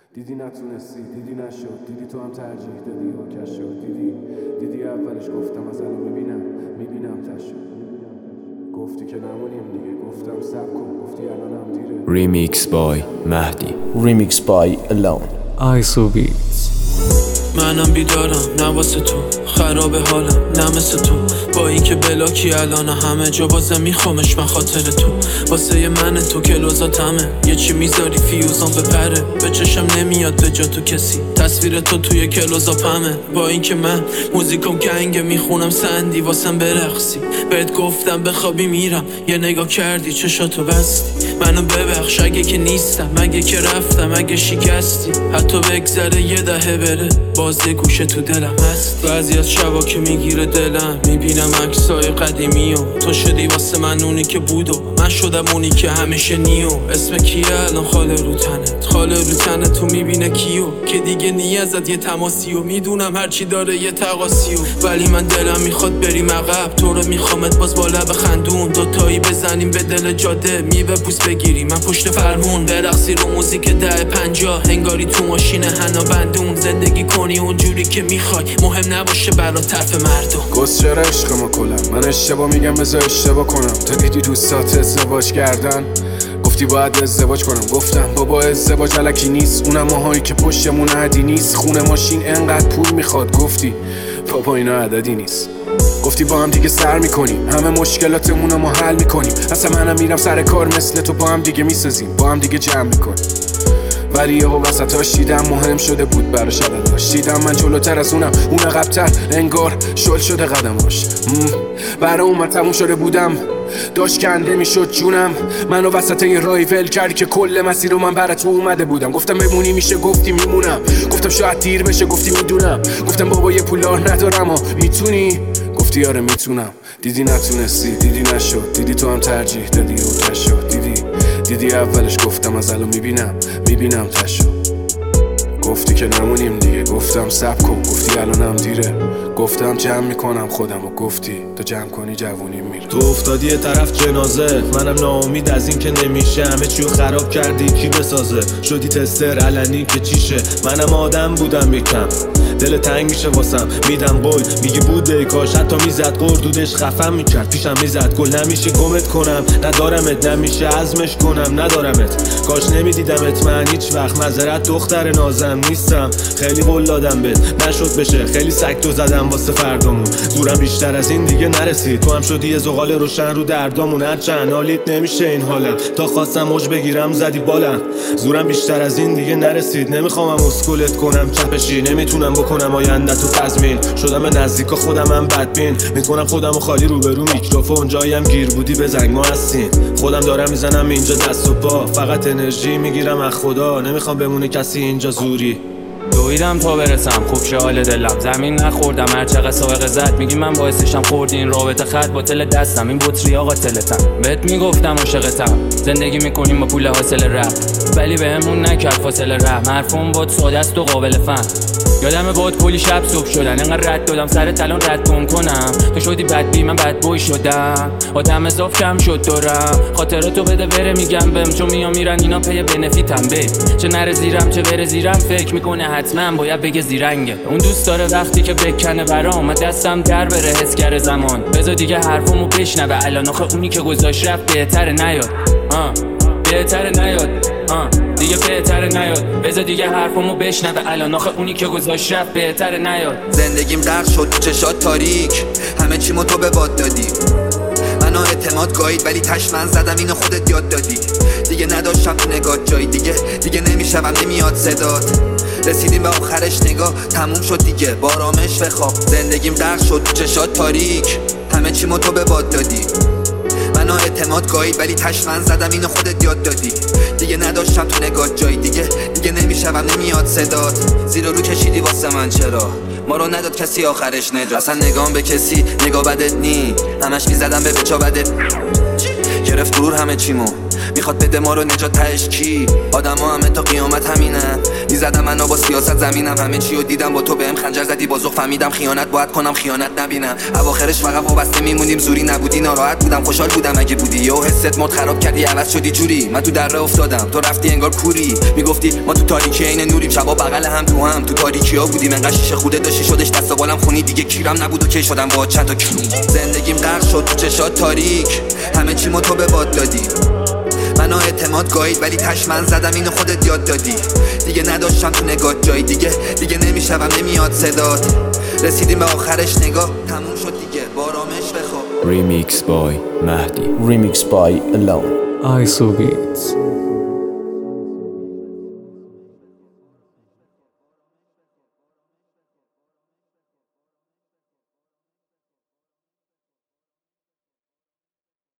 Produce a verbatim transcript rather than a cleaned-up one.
دیدی نتونستی، دیدی نشد، دیدی تو هم ترجیح دادی و کش شد. دیدی دیدی اولش گفتم از الان میبینم میبینم تشد. گفتی که نمونیم دیگه، گفتم سب کن، گفتی الانم دیره. Remix by مهدی. Remix by Alone. آیسو بیتس. منم بیدارم نه واسه تو، خراب حالم نه مثل تو. با این که بلاکی الان همه جا بازم میخوامش، من خاطر تو. واسه ی من تو کلوزاتمه، یه چی میذاری فیوزان بپره. به چشم نمیاد به جا تو کسی، تصویر تو توی کلوزاپمه. با این که من موزیکم گنگه، میخونم سندی واسم برقصی. بهت گفتم بخوابی میرم، یه نگاه کردی چشاتو بستی. منو ببخش اگه که نیستم، اگه که رفتم، اگه شکستی. حتی بگذره یه دهه بره، باز یه گوشه تو دلم هست. بعضی از شبا که میگیره دلم، میبینم عکسای قدیمی و تو شدی واسه من اونی که بود و من شدم اونی که همیشه نیو. اسم کیه الان خاله رو تنت، خاله رو تنت تو میبینه کیو که دیگه نیه ازت یه تماسی و میدونم هرچی داره یه تقاسی و ولی من دلم میخواد بریم عقب. تو رو میخوامت باز با لب خندون، دوتایی بزنیم به دل جاده، میوه پوست بگیری من پشت فرمون، برقصی رو موزیک ده پنجاه، انگاری تو ماشین حنا بندون. زندگی کنی اونجوری که میخوای، مهم نباشه برا طرف مردم. گست چرا عشق ما کلم، من اشتباه میگم بذار اشتباه کنم. تو دیدی دوستات ازدواج کردن، گفتی باید ازدواج کنم. گفتم بابا ازدواج الکی نیست، اونم ماهایی که پشتمون عدی نیست. خونه ماشین انقدر پول میخواد، گفتی بابا اینا عددی نیست. گفتی با هم دیگه سر میکنیم، همه مشکلاتمون رو ما حل میکنیم. اصلا منم میرم سر کار مثل تو، با هم دیگه میسازیم، با هم دیگه جمع میکنیم. ولی یهو وسطاش دیدم مهم شده بود براش عدداش. دیدم من جلوتر از اونم، اون عقب‌تر، انگار شل شده قدماش. برای اون من تموم شده بودم، داشت کنده میشد جونم. منو وسط این رای ول کردی که کل مسیر رو من برای تو اومده بودم. گفتم بمونی میشه، گفتی میمونم. گفتم شاید دیر بشه، گفتی میدونم. گفتم بابا یه پولار ندارم و میتونی، گفتی آره میتونم. دیدی نتونستی، دیدی نشد، دیدی تو هم ترجیح دادی و کش شد. دیدی دیدی اولش گفتم از الان میبینم میبینم تشد. گفتی که نمونیم دیگه، گفتم سب کن، گفتی الانم دیره. گفتم جمع میکنم خودم و گفتی تو جمع کنی جوونیم میره. تو افتادی یه طرف جنازه، منم ناامید از این که نمیشه. همه چیو خراب کردی کی بسازه، شدی تستر علنی که چیشه. منم آدم بودم یکم، دل تنگ میشه واسم، میدم قول میگی بوده کاش. حتی میزد قردودش خفم میکرد، پیشم میزد گل. نمیشه گمت کنم، ندارمت، نمیشه عزمش کنم، ندارمت. کاش نمیدیدمت من هیچ وقت، معذرت دختر نازم نیستم. خیلی قول دادم بهت نشد بشه، خیلی سکتو زدم واسه فردامون. زورم بیشتر از این دیگه نرسید، تو هم شدی یه زغال روشن رو دردامون. هرچند حالیت نمیشه این حالم، تا خواستم موج بگیرم زدی بالم. زورم بیشتر از این دیگه نرسید، نمیخوام اسکولت کنم چپشی. نمیتونم بکنم آینده تو تضمین، شدم به نزدیکا خودم هم بدبین. میکنم خودم و خالی روبرو میکروفون، جایم گیر بودی به زنگ ما هستیم. خودم دارم میزنم اینجا دست و پا، فقط انرژی میگیرم از خدا. نمیخوام بمونه کسی اینجا زوری. دویدم تا برسم خوب شه حال دلم، زمین نخوردم هرچقدر سابقه زد. میگی من باعثشم خوردی این رابطه، خط با تل دستم این بطری آقا تلتم. بهت میگفتم عاشقتم، زندگی میکنیم با پول حاصل رفت، ولی بهمون نکرد فاصله رحم. حرفم بود ساده است و قابل فهم. یادم بود کلی شب صبح شدن، انقدر رد دادم سر تلان رد کن کنم. تو شدی بد بی من بد بوی شدم، آدم اضاف کم شد دورم. خاطراتو بده بره میگم بهم، چون میام میرن اینا پی بنفیتم. به چه نره زیرم چه بره زیرم، فکر میکنه حتما باید بگه زیرنگه. اون دوست داره وقتی که بکنه برام، دستم در بره حسگر زمان. بذار دیگه حرفمو بشنوه الان، آخه اونی که گذاشت رفت بهتره نیاد. آه بهتره نیاد، آه دیگه بهتره نیاد. بذار دیگه حرفمو بشنوه الان، آخه اونی که گذاشت رفت بهتره نیاد. زندگیم غرق شد چشات تاریک، همه چیمو تو به باد دادی. منو اعتماد گاهید ولی تش من زدم اینو خودت یاد دادی. دیگه نداشتم تو نگات جایی، دیگه دیگه نمیشوم نمیاد صدات. رسیدیم به آخرش نگاه تموم شد دیگه، بارامش و خواب. زندگیم غرق شد چشات تاریک، همه چیمو تو به باد دادی. منو اعتماد گاهید ولی تش من زدم اینو خودت یاد دادی. دیگه نداشتم تو نگات جایی، دیگه دیگه نمیشوم نمیاد صدات. زیر رو کشیدی واسه من، چرا ما رو نداد کسی آخرش نجات. اصلا نگام به کسی نگاه بدت نی، همش میزدم به بچا بدت. گرفت غرور همه چیمو، میخواد بده ما رو نجات. تهش کی؟ آدم ها همه تا قیامت همینه، میزدم منو با سیاست زمینم، همه چی رو دیدم با تو بهم خنجر زدی بازوق فهمیدم خیانت باید کنم خیانت نبینم. اواخرش فقط وابسته میمونیم زوری نبودی ناراحت بودم خوشحال بودم اگه بودی یهو حست مد خراب کردی عوض شدی جوری. من تو دره افتادم تو رفتی انگار کوری، میگفتی ما تو تاریکی عین نوریم شبا بغل هم تو هم تو تاریکی‌ها بودیم انقدر شیشه خوده داشتی شدش دست و بالم خونی دیگه کیرم نبود و کی شدم با چند تا کیلو. زندگیم غرق شد تو چشات تاریک همه چیمو تو به باد دادی، منو اعتماد گاهید ولی تش من زدم اینو خودت یاد دادی. دیگه نداشتم تو نگات جایی دیگه دیگه نمیشوم نمیاد صدات. رسیدیم به آخرش نگاه تموم شد دیگه بارامش بخواب. Remix by Mahdi. Remix by Alone. I so beats.